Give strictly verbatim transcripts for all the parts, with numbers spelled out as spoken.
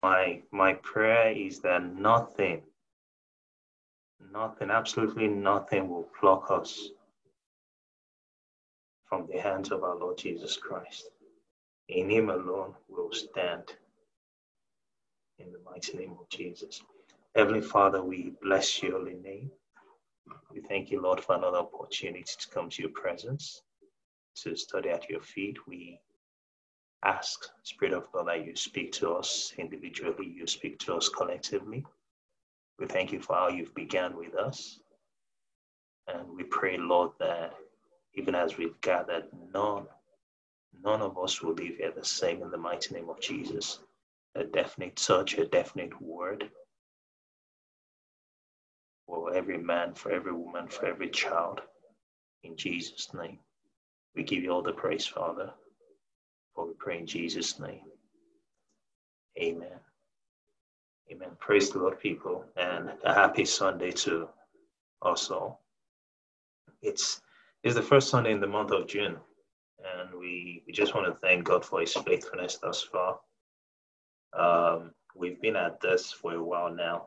My my prayer is that nothing, nothing, absolutely nothing will pluck us from the hands of our Lord Jesus Christ. In Him alone we'll stand. In the mighty name of Jesus. Heavenly Father, we bless your holy name. We thank you, Lord, for another opportunity to come to your presence, to study at your feet. We ask, Spirit of God, that you speak to us individually, you speak to us collectively. We thank you for how you've begun with us. And we pray, Lord, that even as we've gathered, none, none of us will leave here the same in the mighty name of Jesus. A definite touch, a definite word for every man, for every woman, for every child. In Jesus' name, we give you all the praise, Father, for we pray in Jesus' name. Amen. Amen. Praise the Lord, people, and a happy Sunday to us all. It's, it's the first Sunday in the month of June, and we, we just want to thank God for his faithfulness thus far. Um, we've been at this for a while now.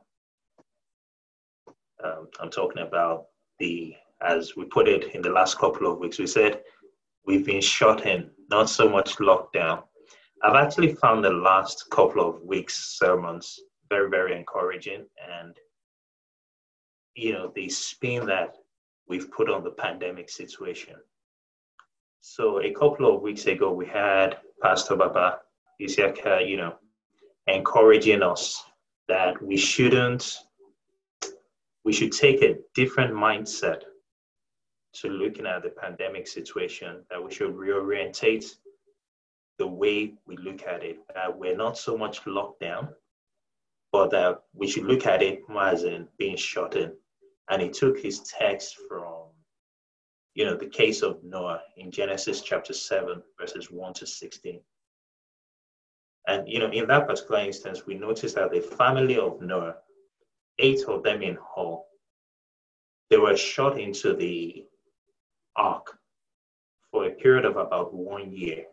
Um, I'm talking about the, as we put it in the last couple of weeks, we said we've been shut in, not so much lockdown. I've actually found the last couple of weeks' sermons very, very encouraging. And, you know, the spin that we've put on the pandemic situation. So a couple of weeks ago, we had Pastor Baba Isiaka, you know, encouraging us that we shouldn't, we should take a different mindset to looking at the pandemic situation, that we should reorientate the way we look at it, that we're not so much locked down, but that we should look at it more as in being shut in. And he took his text from, you know, the case of Noah in Genesis chapter seven, verses one to sixteen. And, you know, in that particular instance, we noticed that the family of Noah, eight of them in all, they were shot into the ark for a period of about one year.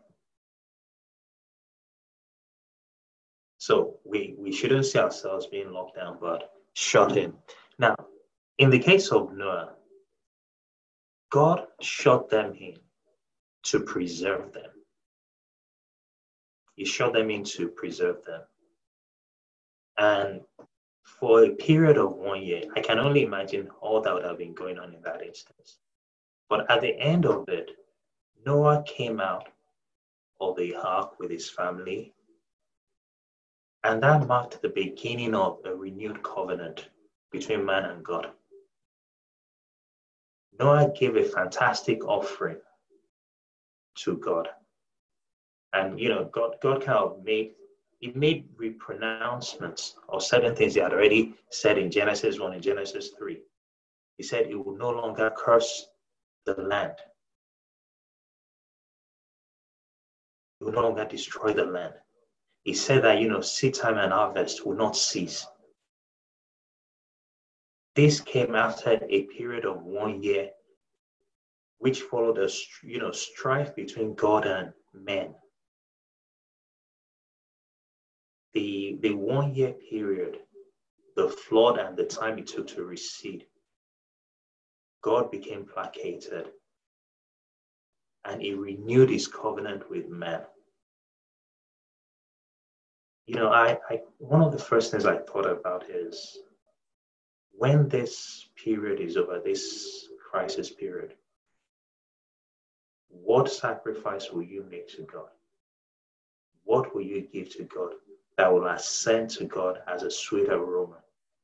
So we, we shouldn't see ourselves being locked down, but shut in. Now, in the case of Noah, God shut them in to preserve them. He shut them in to preserve them. And for a period of one year, I can only imagine all that would have been going on in that instance. But at the end of it, Noah came out of the ark with his family, and that marked the beginning of a renewed covenant between man and God. Noah gave a fantastic offering to God. And, you know, God, God kind of made, he made repronouncements of certain things he had already said in Genesis one and Genesis three. He said he will no longer curse the land. He will no longer destroy the land. He said that, you know, seed time and harvest will not cease. This came after a period of one year, which followed a, you know, strife between God and men. The, the one year period, the flood and the time it took to recede, God became placated and he renewed his covenant with man. You know, I, I one of the first things I thought about is when this period is over, this crisis period, what sacrifice will you make to God? What will you give to God that will ascend to God as a sweet aroma?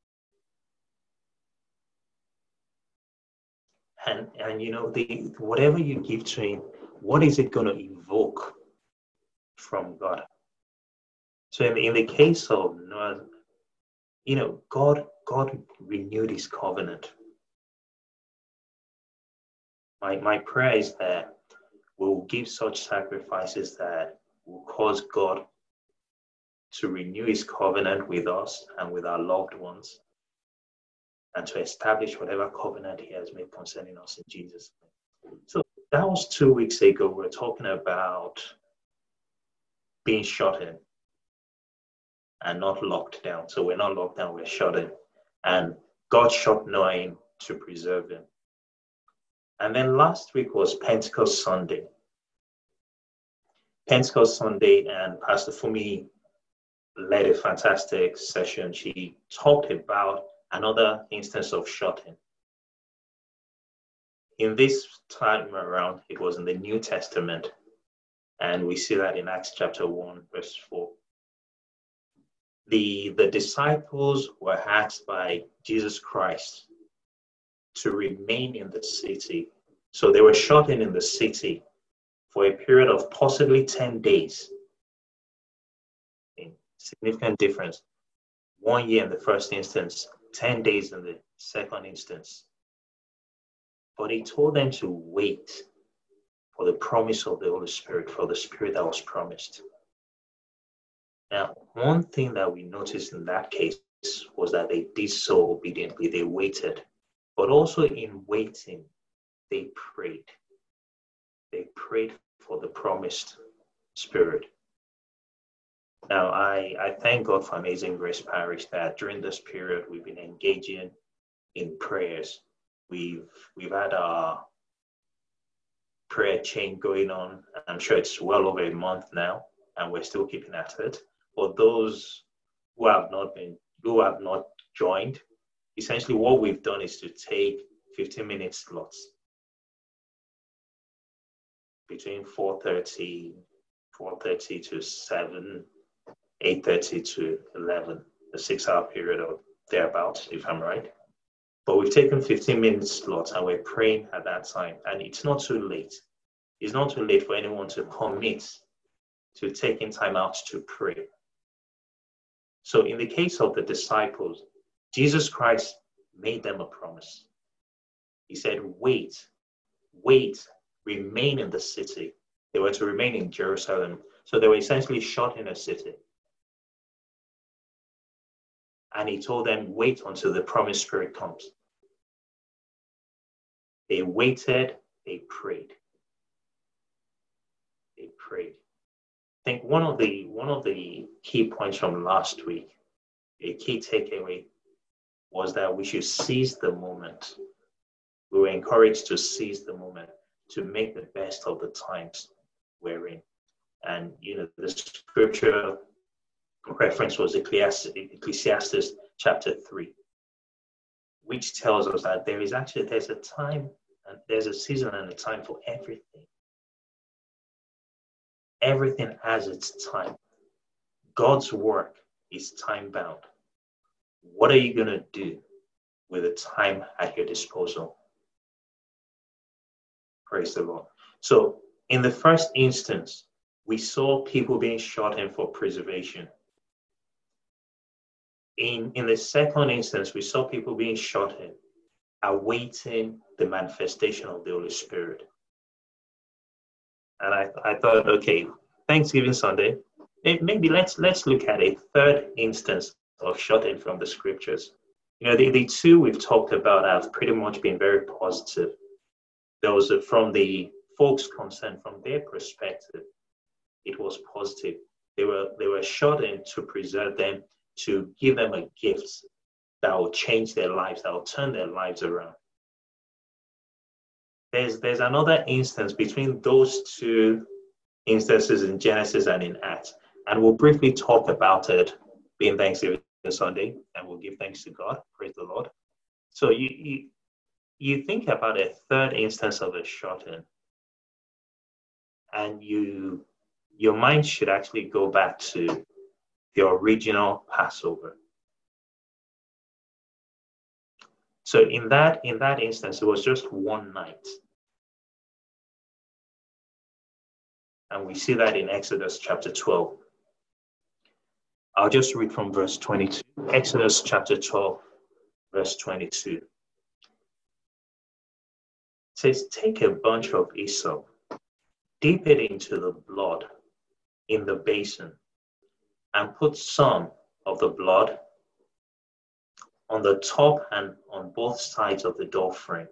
And, and you know, the whatever you give to him, what is it going to evoke from God? So in, in the case of Noah, you know, God, God renewed his covenant. My, my prayer is that we will give such sacrifices that will cause God to renew his covenant with us and with our loved ones, and to establish whatever covenant he has made concerning us in Jesus' name. So that was two weeks ago. We we're talking about being shut in. and not locked down. So we're not locked down, we're shut in. And God shut Noah in to preserve him. And then last week was Pentecost Sunday. Pentecost Sunday, and Pastor Fumi led a fantastic session. She talked about another instance of shutting. In this time around, it was in the New Testament, and we see that in Acts chapter one, verse four. The, the disciples were asked by Jesus Christ to remain in the city. So they were shut in in the city for a period of possibly ten days. A significant difference. One year in the first instance, ten days in the second instance. But he told them to wait for the promise of the Holy Spirit, for the Spirit that was promised. Now, one thing that we noticed in that case was that they did so obediently. They waited. But also in waiting, they prayed. They prayed for the promised Spirit. Now, I, I thank God for Amazing Grace Parish that during this period we've been engaging in prayers. We've we've had our prayer chain going on. I'm sure it's well over a month now, and we're still keeping at it. For those who have not been, who have not joined, essentially what we've done is to take fifteen minute slots between four thirty, four thirty to seven, eight thirty to eleven, a six hour period or thereabouts, if I'm right. But we've taken fifteen minute slots and we're praying at that time. And it's not too late. It's not too late for anyone to commit to taking time out to pray. So in the case of the disciples, Jesus Christ made them a promise. He said, wait, wait, remain in the city. They were to remain in Jerusalem. So they were essentially shut in a city. And he told them, wait until the promised Spirit comes. They waited, they prayed. They prayed. I think one of the one of the key points from last week, a key takeaway, was that we should seize the moment. We were encouraged to seize the moment, to make the best of the times we're in. And, you know, the scripture reference was Ecclesiastes chapter three, which tells us that there is actually, there's a time, and there's a season and a time for everything. Everything has its time. God's work is time-bound. What are you going to do with the time at your disposal? Praise the Lord. So, in the first instance, we saw people being shot in for preservation. In, in the second instance, we saw people being shot in, awaiting the manifestation of the Holy Spirit. And I, I thought, okay, Thanksgiving Sunday, maybe let's let's look at a third instance of shutting from the scriptures. You know, the, the two we've talked about have pretty much been very positive. There was a, from the folks concerned, from their perspective, it was positive. They were they were shut in to preserve them, to give them a gift that will change their lives, that will turn their lives around. There's there's another instance between those two instances in Genesis and in Acts, and we'll briefly talk about it being Thanksgiving Sunday, and we'll give thanks to God. Praise the Lord. So you you, you think about a third instance of a shut-in, and you your mind should actually go back to the original Passover. So in that in that instance, it was just one night. And we see that in Exodus chapter twelve. I'll just read from verse twenty-two. Exodus chapter twelve, verse twenty-two. It says, take a bunch of hyssop, dip it into the blood in the basin, and put some of the blood on the top and on both sides of the door frame.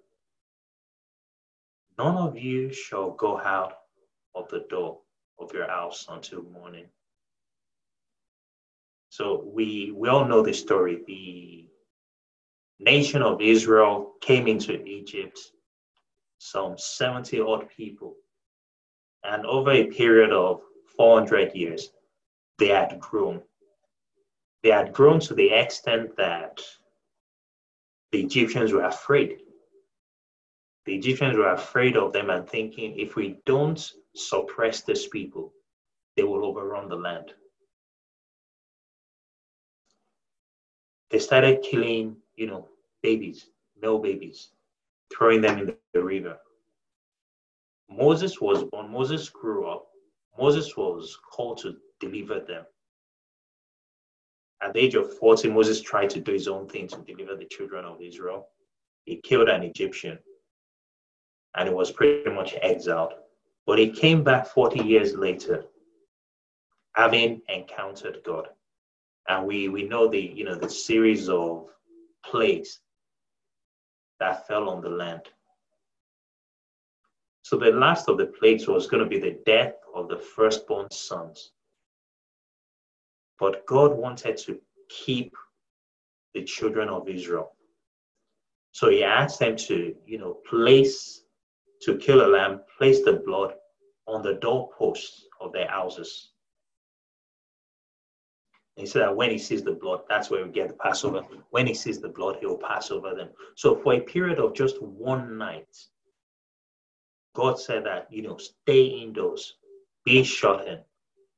None of you shall go out of the door of your house until morning. So we we all know the story. The nation of Israel came into Egypt, some seventy odd people, and over a period of four hundred years, they had grown. They had grown to the extent that the Egyptians were afraid. The Egyptians were afraid of them and thinking, if we don't suppress these people, they will overrun the land. They started killing, you know, babies, male babies, throwing them in the river. Moses was born, Moses grew up, Moses was called to deliver them. At the age of forty, Moses tried to do his own thing to deliver the children of Israel. He killed an Egyptian and he was pretty much exiled. But he came back forty years later, having encountered God. And we, we know the, you know, the series of plagues that fell on the land. So the last of the plagues was going to be the death of the firstborn sons. But God wanted to keep the children of Israel. So he asked them to, you know, place, to kill a lamb, place the blood on the doorposts of their houses. And he said that when he sees the blood, that's where we get the Passover. When he sees the blood, he will pass over them. So for a period of just one night, God said that, you know, stay indoors, be shut in,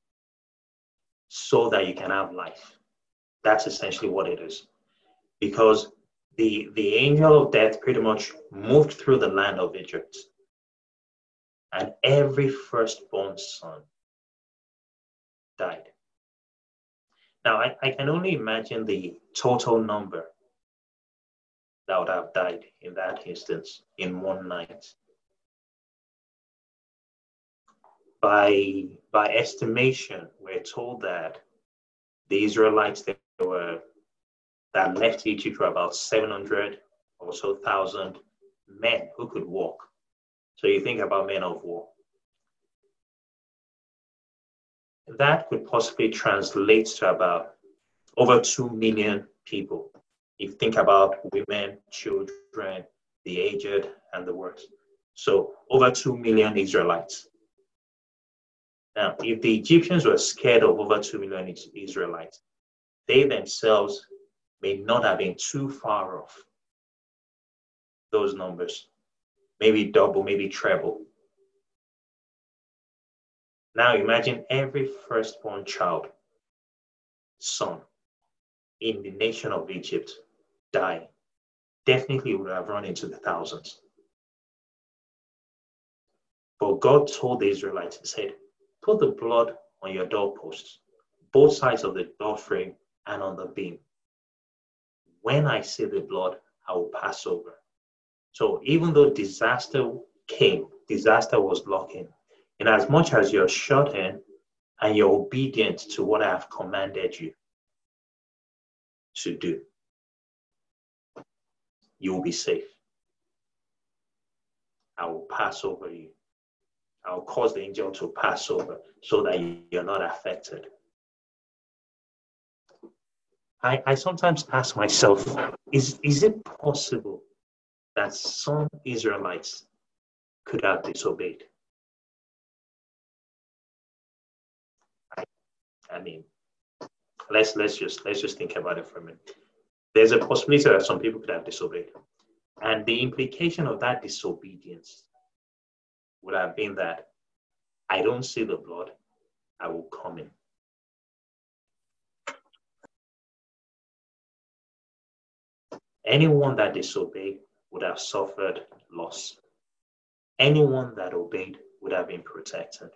so that you can have life. That's essentially what it is. Because the, the angel of death pretty much moved through the land of Egypt. And every firstborn son died. Now, I, I can only imagine the total number that would have died in that instance in one night. By, by estimation, we're told that the Israelites that were that left Egypt were about seven hundred or so thousand men who could walk. So you think about men of war. That could possibly translate to about over two million people. If you think about women, children, the aged, and the works. So over two million Israelites. Now, if the Egyptians were scared of over two million Israelites, they themselves may not have been too far off those numbers. Maybe double, maybe treble. Now imagine every firstborn child, son, in the nation of Egypt dying. Definitely would have run into the thousands. But God told the Israelites, he said, put the blood on your doorposts, both sides of the door frame and on the beam. When I see the blood, I will pass over. So even though disaster came, disaster was locking. In as much as you're shut in and you're obedient to what I have commanded you to do, you will be safe. I will pass over you. I will cause the angel to pass over so that you're not affected. I, I sometimes ask myself, is, is it possible that some Israelites could have disobeyed? I, I mean, let's let's just let's just think about it for a minute. There's a possibility that some people could have disobeyed. And the implication of that disobedience would have been that I don't see the blood, I will come in. Anyone that disobeyed would have suffered loss. Anyone that obeyed would have been protected.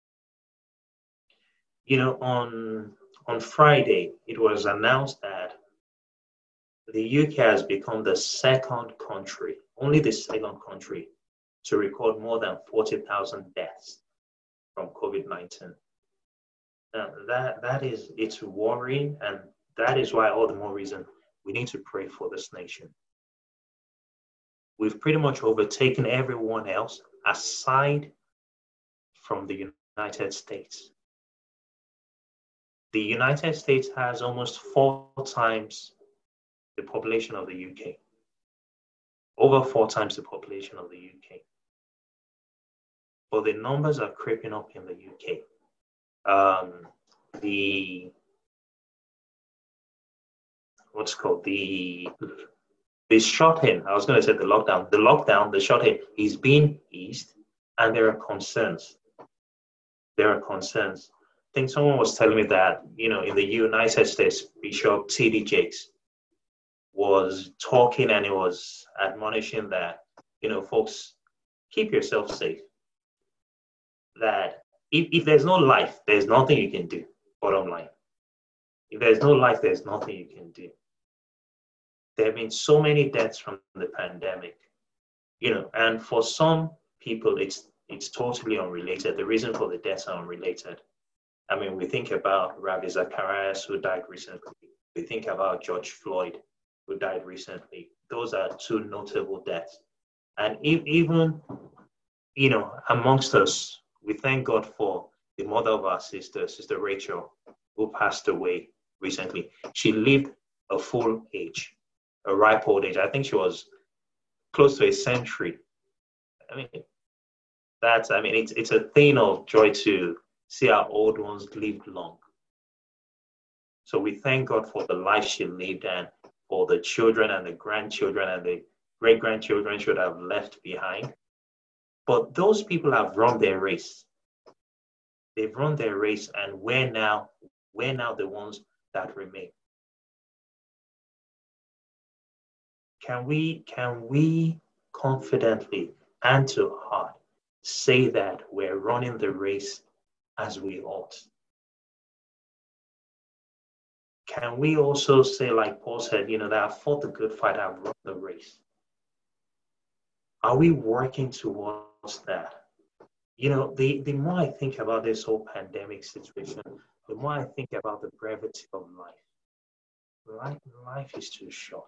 You know, on, on Friday, it was announced that the U K has become the second country, only the second country, to record more than forty thousand deaths from COVID nineteen. Now, that, that is, it's worrying, and that is why all the more reason we need to pray for this nation. We've pretty much overtaken everyone else aside from the United States. The United States has almost four times the population of the U K. Over four times the population of the U K. But the numbers are creeping up in the U K. Um, the what's called the the shut-in. I was going to say the lockdown. The lockdown, the shut-in is being eased, and there are concerns. There are concerns. I think someone was telling me that, you know, in the United States, Bishop T D Jakes was talking and he was admonishing that, you know, folks, keep yourself safe. That if, if there's no life, there's nothing you can do, bottom line. If there's no life, there's nothing you can do. There have been so many deaths from the pandemic, you know, and for some people, it's it's totally unrelated. The reason for the deaths are unrelated. I mean, we think about Ravi Zacharias, who died recently. We think about George Floyd, who died recently. Those are two notable deaths. And if, even, you know, amongst us, we thank God for the mother of our sister, Sister Rachel, who passed away recently. She lived a full age, a ripe old age. I think she was close to a century. I mean, that's, I mean, it's, it's a thing of joy to see our old ones live long. So we thank God for the life she lived and for the children and the grandchildren and the great-grandchildren should have left behind. But those people have run their race. They've run their race, and we're now, we're now the ones that remain. Can we, can we confidently and to heart say that we're running the race as we ought? Can we also say, like Paul said, you know, that I've fought the good fight, I've run the race? Are we working towards that? You know, the, the more I think about this whole pandemic situation, the more I think about the brevity of life. Life, life is too short.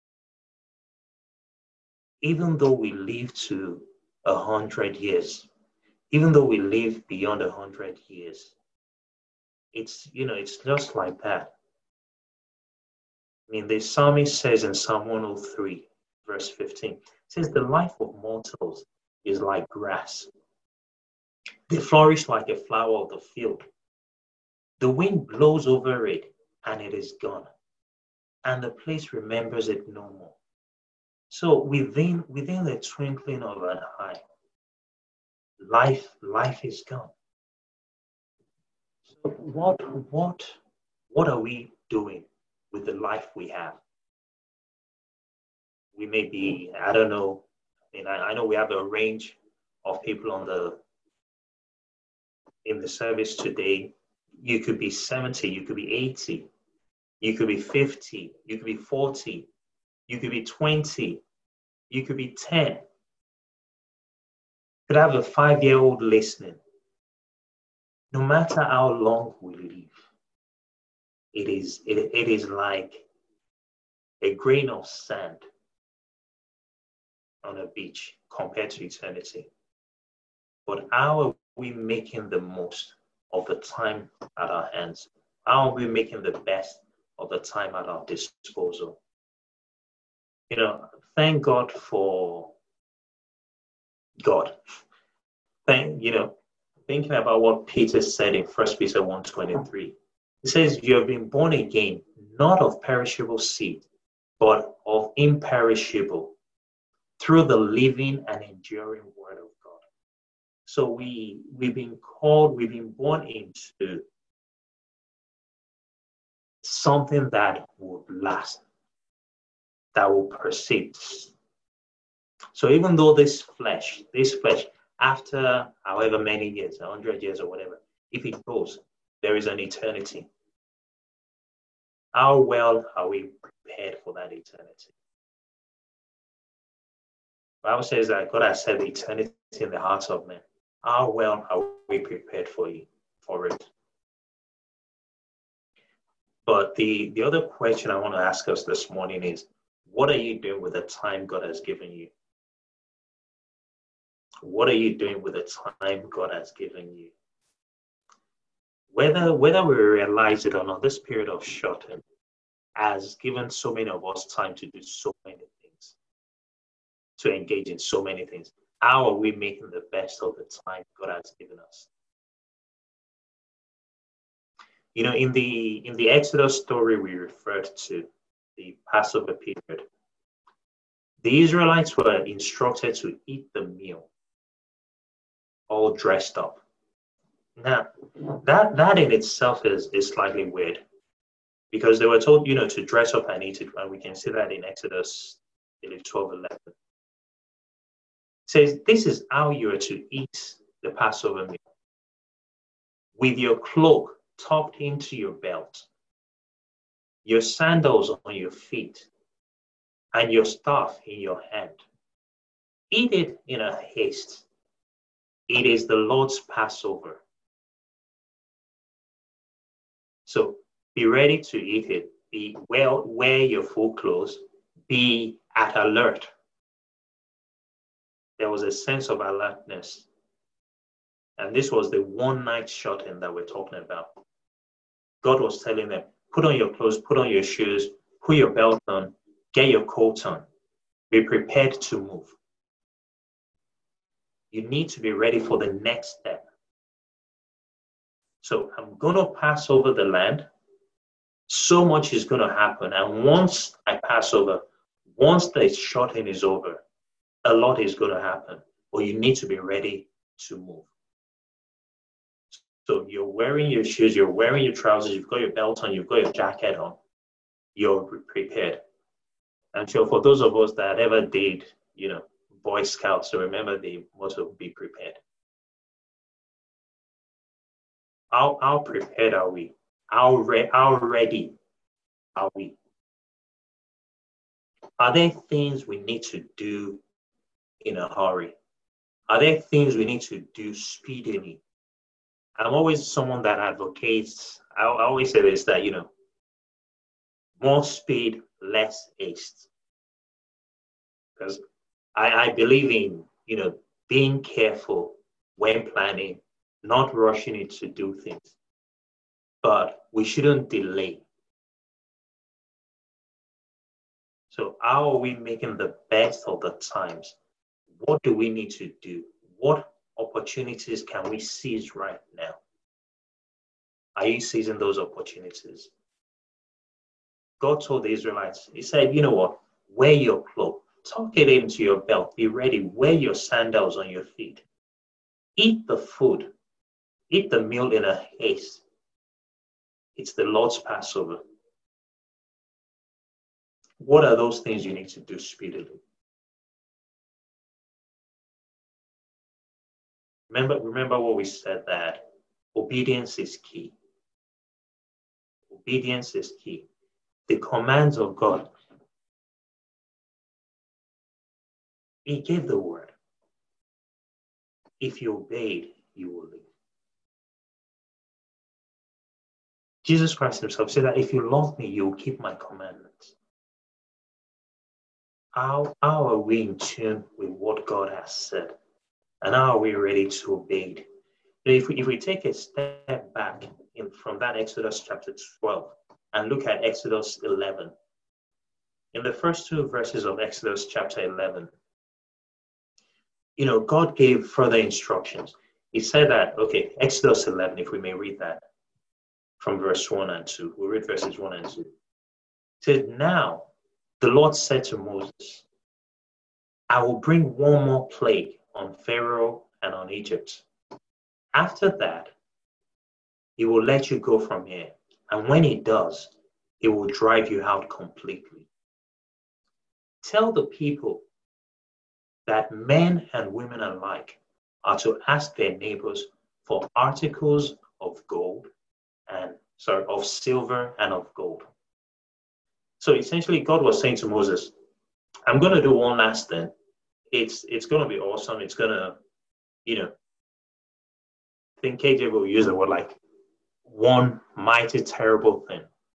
Even though we live to a hundred years, even though we live beyond a hundred years, it's, you know, it's just like that. I mean, the psalmist says in Psalm one oh three, verse fifteen, it says, the life of mortals is like grass. They flourish like a flower of the field. The wind blows over it, and it is gone, and the place remembers it no more. So within within the twinkling of an eye, life life is gone. So what what what are we doing with the life we have? We may be, I don't know, I mean, I, I know we have a range of people on the in the service today. You could be seventy, you could be eighty, you could be fifty, you could be forty, you could be twenty, you could be ten. You could have a five-year-old listening. No matter how long we live, it is it, it is like a grain of sand on a beach compared to eternity. But how are we making the most of the time at our hands? How are we making the best of the time at our disposal? You know, thank God for God. Thank, you know, thinking about what Peter said in First Peter one twenty-three. He says, you have been born again, not of perishable seed, but of imperishable, through the living and enduring word of God. So we, we've been called, we've been born into something that will last, that will persist. So even though this flesh, this flesh, after however many years, a hundred years or whatever, if it goes, there is an eternity. How well are we prepared for that eternity? The Bible says that God has set eternity in the hearts of men. How well are we prepared for it? For it? But the, the other question I want to ask us this morning is, what are you doing with the time God has given you? What are you doing with the time God has given you? Whether whether we realize it or not, this period of shortening has given so many of us time to do so many things, to engage in so many things. How are we making the best of the time God has given us? You know, in the in the Exodus story we referred to, the Passover period, the Israelites were instructed to eat the meal all dressed up. Now, that that in itself is, is slightly weird because they were told, you know, to dress up and eat it, and we can see that in Exodus twelve eleven. It says, this is how you are to eat the Passover meal, with your cloak tucked into your belt, your sandals on your feet, and your staff in your hand. Eat it in a haste. It is the Lord's Passover. So be ready to eat it. Be well, wear your full clothes. Be at alert. There was a sense of alertness. And this was the one night shorten that we're talking about. God was telling them, put on your clothes, put on your shoes, put your belt on, get your coat on. Be prepared to move. You need to be ready for the next step. So I'm going to pass over the land. So much is going to happen. And once I pass over, once the shortening is over, a lot is going to happen. But you need to be ready to move. So you're wearing your shoes, you're wearing your trousers, you've got your belt on, you've got your jacket on. You're prepared. And so for those of us that ever did, you know, Boy Scouts, so remember the motto, be prepared. How, how prepared are we? How, re- how ready are we? Are there things we need to do in a hurry? Are there things we need to do speedily? I'm always someone that advocates, I, I always say this, that, you know, more speed, less haste. Because I, I believe in, you know, being careful when planning, not rushing it to do things. But we shouldn't delay. So how are we making the best of the times? What do we need to do? What opportunities can we seize right now? Are you seizing those opportunities? God told the Israelites, he said, you know what? Wear your cloak, tuck it into your belt, be ready, wear your sandals on your feet. Eat the food, eat the meal in a haste. It's the Lord's Passover. What are those things you need to do speedily? Remember, remember what we said, that obedience is key. Obedience is key. The commands of God. He gave the word. If you obeyed, you will live. Jesus Christ himself said that if you love me, you will keep my commandments. How, how are we in tune with what God has said? And how are we ready to obey it? If we, if we take a step back in, from that Exodus chapter twelve and look at Exodus eleven, in the first two verses of Exodus chapter eleven, you know, God gave further instructions. He said that, okay, Exodus eleven, if we may read that from verse one and two. We'll read verses one and two. It said, now the Lord said to Moses, I will bring one more plague on Pharaoh and on Egypt. After that, he will let you go from here. And when he does, he will drive you out completely. Tell the people that men and women alike are to ask their neighbors for articles of gold and sorry, of silver and of gold. So essentially, God was saying to Moses, I'm going to do one last thing. It's it's going to be awesome. It's going to, you know, I think K J will use the word like one mighty terrible thing.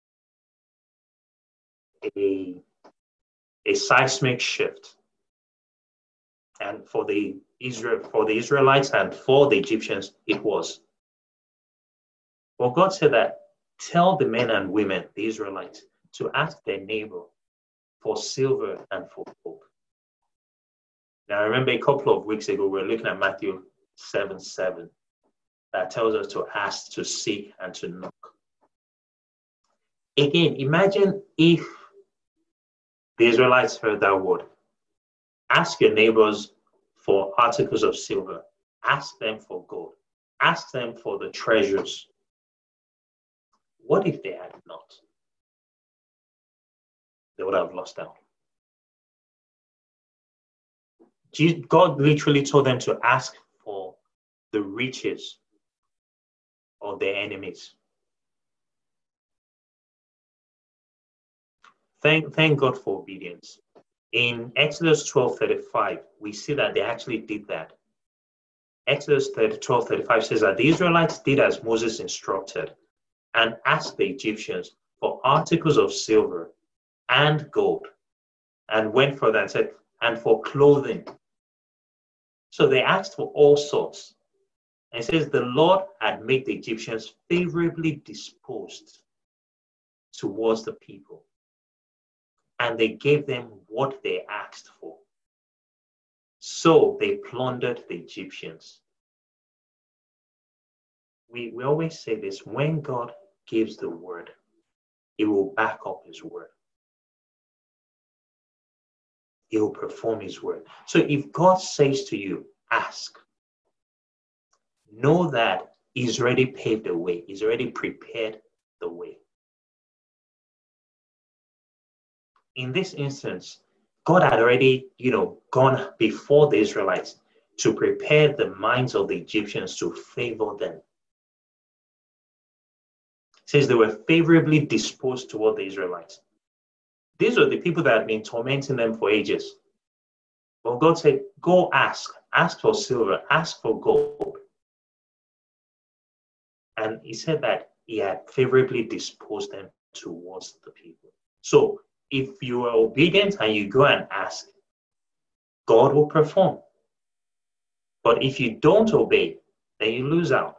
A, a seismic shift. And for the Israel, for the Israelites and for the Egyptians, it was. Well, God said that, tell the men and women, the Israelites, to ask their neighbor for silver and for gold. Now, I remember a couple of weeks ago, we were looking at Matthew seven seven, that tells us to ask, to seek, and to knock. Again, imagine if the Israelites heard that word. Ask your neighbors for articles of silver. Ask them for gold. Ask them for the treasures. What if they had not? They would have lost out. God literally told them to ask for the riches of their enemies. Thank, thank God for obedience. In Exodus twelve thirty-five, we see that they actually did that. Exodus twelve thirty-five says that the Israelites did as Moses instructed and asked the Egyptians for articles of silver and gold, and went further and said, and for clothing. So they asked for all sorts. And it says the Lord had made the Egyptians favorably disposed towards the people. And they gave them what they asked for. So they plundered the Egyptians. We, we always say this, when God gives the word, he will back up his word. He will perform his word. So if God says to you, ask, know that he's already paved the way. He's already prepared the way. In this instance, God had already, you know, gone before the Israelites to prepare the minds of the Egyptians to favor them. It says they were favorably disposed toward the Israelites. These were the people that had been tormenting them for ages. But God said, go ask. Ask for silver. Ask for gold. And he said that he had favorably disposed them towards the people. So if you are obedient and you go and ask, God will perform. But if you don't obey, then you lose out.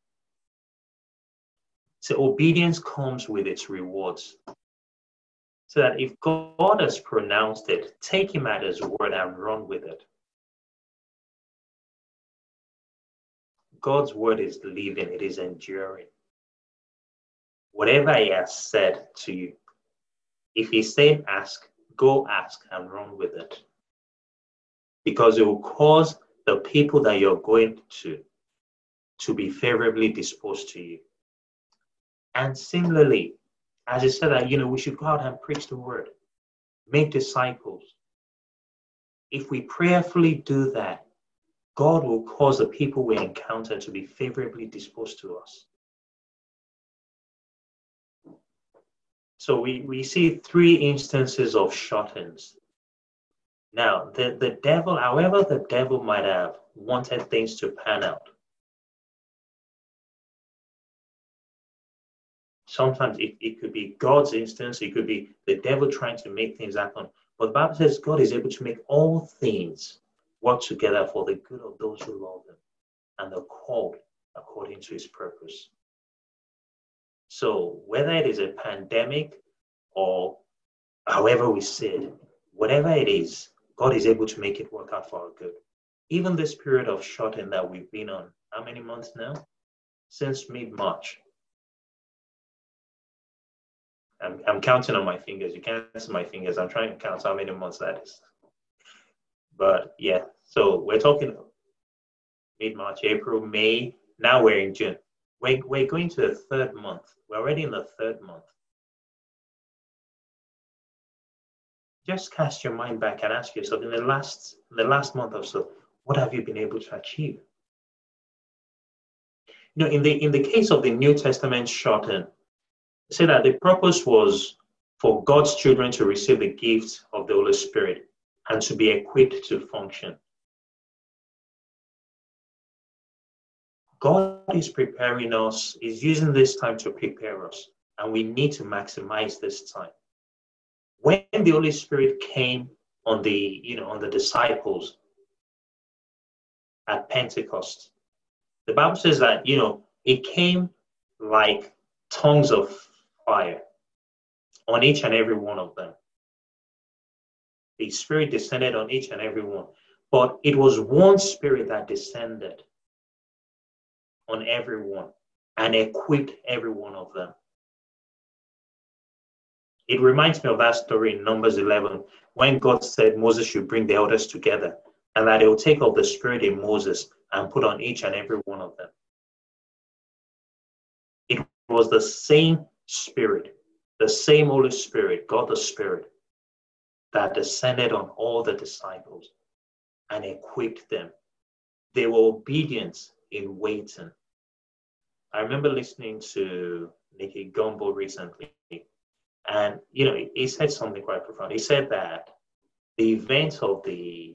So obedience comes with its rewards. So that if God has pronounced it, take him at his word and run with it. God's word is living, it is enduring. Whatever he has said to you, if he said ask, go ask and run with it. Because it will cause the people that you're going to to be favorably disposed to you. And similarly, as I said, that you know, we should go out and preach the word, make disciples. If we prayerfully do that, God will cause the people we encounter to be favorably disposed to us. So we, we see three instances of shut-ins. Now, the, the devil, however the devil might have wanted things to pan out, sometimes it, it could be God's instance, it could be the devil trying to make things happen. But the Bible says God is able to make all things work together for the good of those who love him and are called according to his purpose. So whether it is a pandemic or however we see it, whatever it is, God is able to make it work out for our good. Even this period of shutting that we've been on, how many months now? Since mid-March. I'm, I'm counting on my fingers. You can't see my fingers. I'm trying to count how many months that is. But yeah, so we're talking mid-March, April, May. Now we're in June. We're, we're going to the third month. We're already in the third month. Just cast your mind back and ask yourself, in the last, in the last month or so, what have you been able to achieve? You know, in the in the case of the New Testament shorten, say that the purpose was for God's children to receive the gift of the Holy Spirit and to be equipped to function. God is preparing us, is using this time to prepare us, and we need to maximize this time. When the Holy Spirit came on the, you know, on the disciples at Pentecost, the Bible says that, you know, it came like tongues of fire on each and every one of them. The Spirit descended on each and every one. But it was one Spirit that descended on everyone and equipped every one of them. It reminds me of that story in Numbers eleven, when God said Moses should bring the elders together and that they will take of the Spirit in Moses and put on each and every one of them. It was the same Spirit, the same Holy Spirit, God the Spirit, that descended on all the disciples and equipped them. They were obedient in waiting. I remember listening to Nicky Gumbel recently, and you know, he said something quite profound. He said that the event of the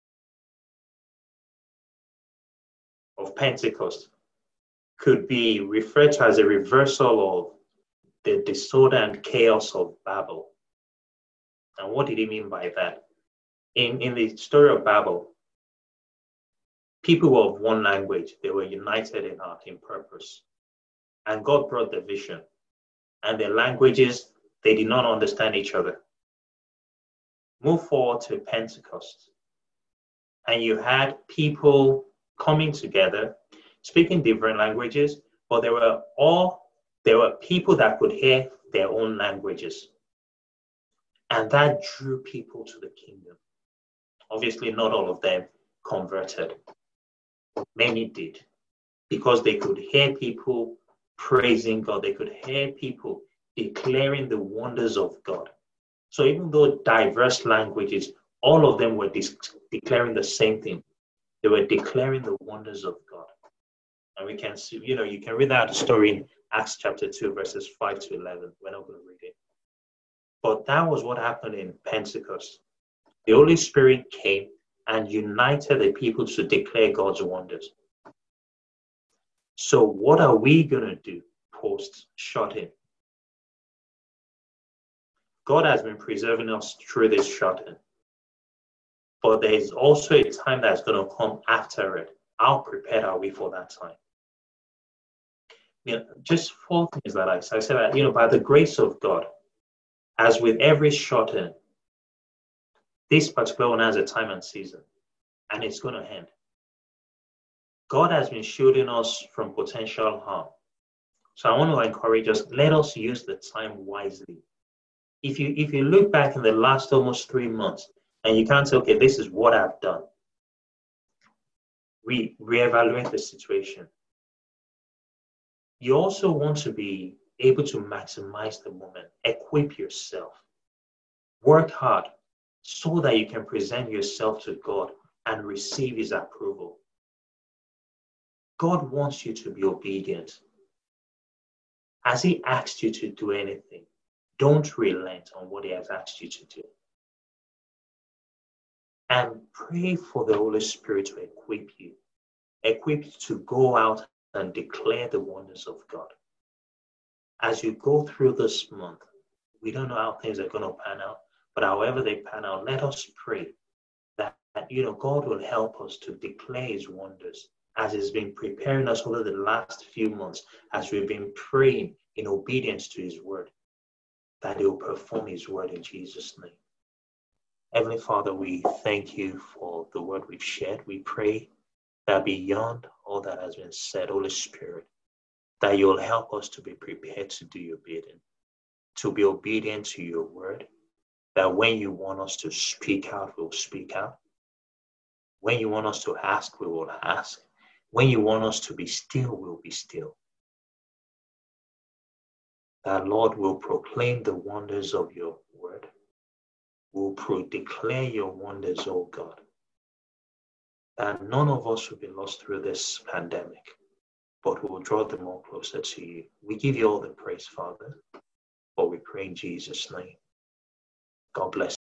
of Pentecost could be referred to as a reversal of the disorder and chaos of Babel. And what did he mean by that? In, in the story of Babel, people were of one language. They were united in heart, in purpose. And God brought the vision. And their languages, they did not understand each other. Move forward to Pentecost. And you had people coming together, speaking different languages, but they were all, there were people that could hear their own languages. And that drew people to the kingdom. Obviously, not all of them converted. Many did, because they could hear people praising God. They could hear people declaring the wonders of God. So even though diverse languages, all of them were de- declaring the same thing. They were declaring the wonders of God. And we can see, you know, you can read that story in Acts chapter two, verses five to eleven. We're not going to read it. But that was what happened in Pentecost. The Holy Spirit came and united the people to declare God's wonders. So what are we going to do post-shut-in? God has been preserving us through this shut-in. But there is also a time that's going to come after it. How prepared are we for that time? You know, just four things that I said. I said that, you know, by the grace of God, as with every shut-in, this particular one has a time and season, and it's going to end. God has been shielding us from potential harm. So I want to encourage us, let us use the time wisely. If you if you look back in the last almost three months, and you can't say, okay, this is what I've done, re reevaluate the situation. You also want to be able to maximize the moment, equip yourself, work hard so that you can present yourself to God and receive His approval. God wants you to be obedient. As He asked you to do anything, don't relent on what He has asked you to do. And pray for the Holy Spirit to equip you, equip you to go out and declare the wonders of God. As you go through this month, we don't know how things are going to pan out, but however they pan out, let us pray that, that you know, God will help us to declare His wonders, as He's been preparing us over the last few months, as we've been praying in obedience to His word, that He will perform His word in Jesus' name. Heavenly Father, we thank You for the word we've shared. We pray that beyond all that has been said, Holy Spirit, that You'll help us to be prepared to do Your bidding, to be obedient to Your word, that when You want us to speak out, we'll speak out. When You want us to ask, we will ask. When You want us to be still, we'll be still. That, Lord, will proclaim the wonders of Your word. We'll pro- declare Your wonders, oh God. That none of us will be lost through this pandemic, but we'll draw them all closer to You. We give You all the praise, Father, for we pray in Jesus' name. God bless.